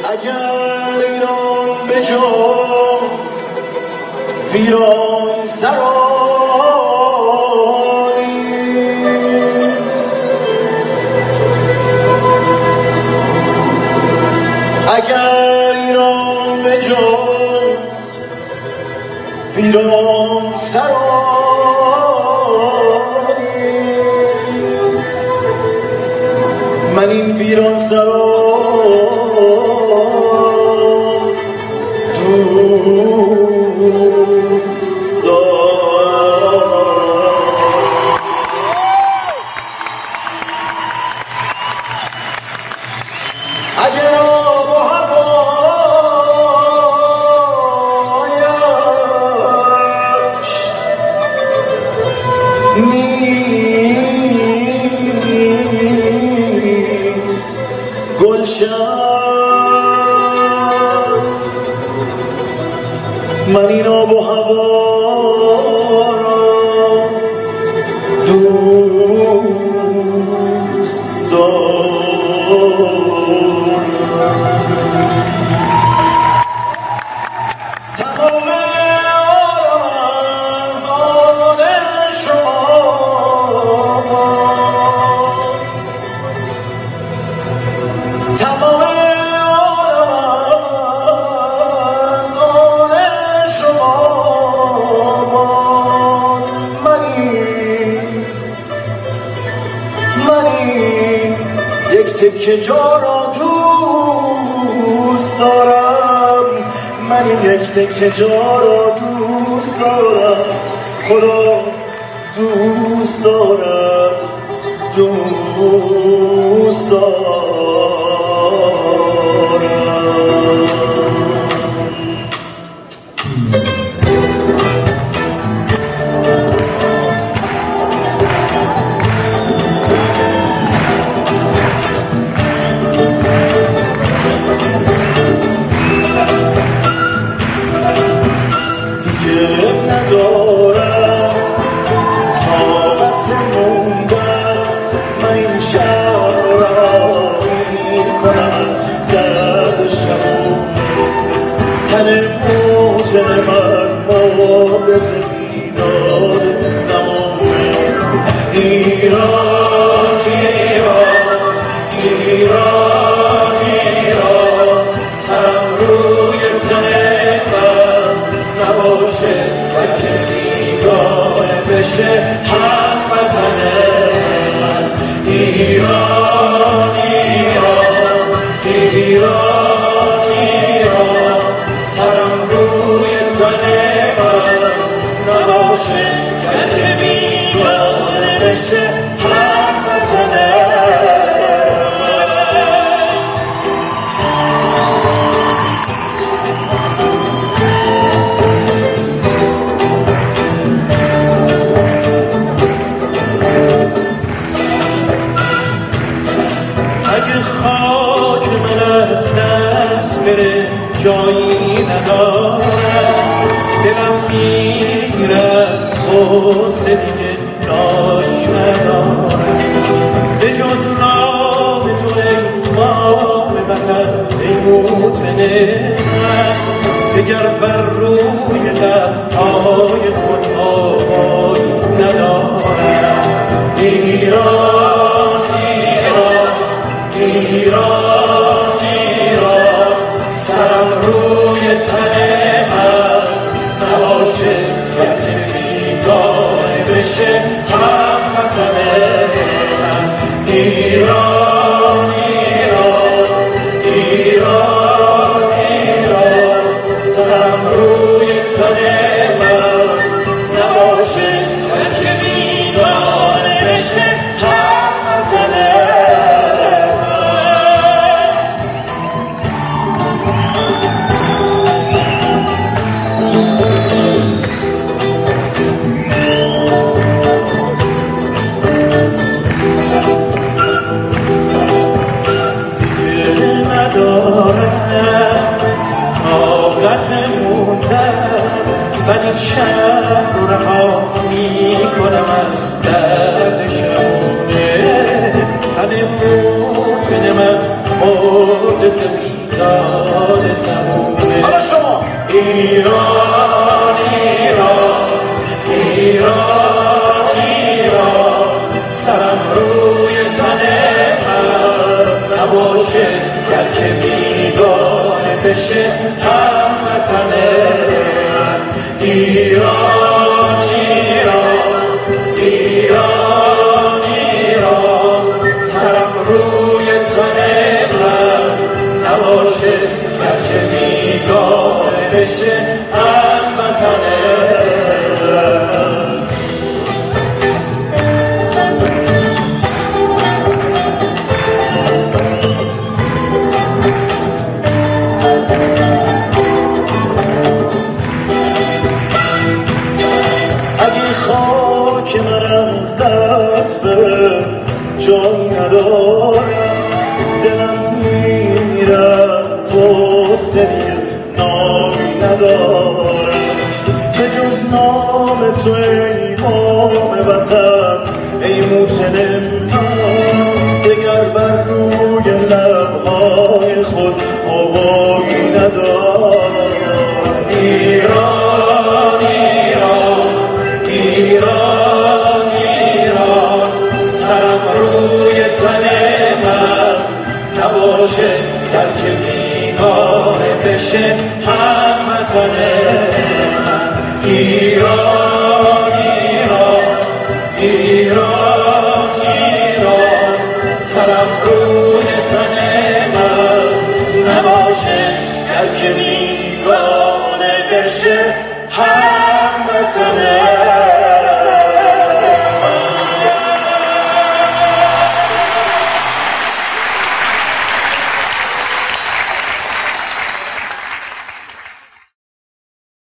اگر ایران به جز ویران سرانیست، اگر ایران به جز ویران سرانیست، من این ویران سرا دوست دارم. اگر آب و هوایش نیست گلشن، من این آب و هوا را دوست دارم. تمام عالم از آن شما باد، تمام عالم از آن شما باد. منی یک تکه جا را دوست دارم، من یک تکه جا را دوست دارم، خدا دوست دارم، دوست دارم. ندارم طاقت موندن، من این شهر را میکنم درد شبونه، تن موجن من مبرز بیداد زمانه. ایران ایران ایران ایران، سرم روی تن من نباشه و که بیگانه بشه هموطن من. ایران ایران ایران ایران، سرم روی تن من نباشه و که بیگانه بشه هموطن من. خاک من از دست بره جایی ندارم، دلم میگیره از غصه دیگه جایی ندارم، به جز نام تو ای مام وطن ای موطن من، دگر بر روی لبهای خود آوایی ندارم. ایران ایران ایران، سرم روی تن من نباشه که بیگانه بشه هموطن من. ایران ایران ایران ایران، سرم روی تن من نباشه که بیگانه بشه هموطن من. من این شهر رو رها میکنم از درد شبونه، تن موطن من مرد زمین زاد زمونه. حالا شما ایران ایران ایران ایران سرم روی تن من نباشه گر که بیگانه بشه هموطن من. ایران ایران ایران ایران سرم روی تن من نباشه گر که بیگانه بشه هموطن من. اگه خاک من از دست بره جای ندارم، دلم میمیره از غصه نامی ندارم. به جز نام تو ای امام وطن ای موطن من، دگر بر روی لبهای خود آوایی ندارم. ایران ایران ایران ایران سرم روی تن من نباشه گر که بیگانه بشه هموطن من. ایران ایران ایران ایران سرم روی تن من نباشه گر که بیگانه بشه هموطن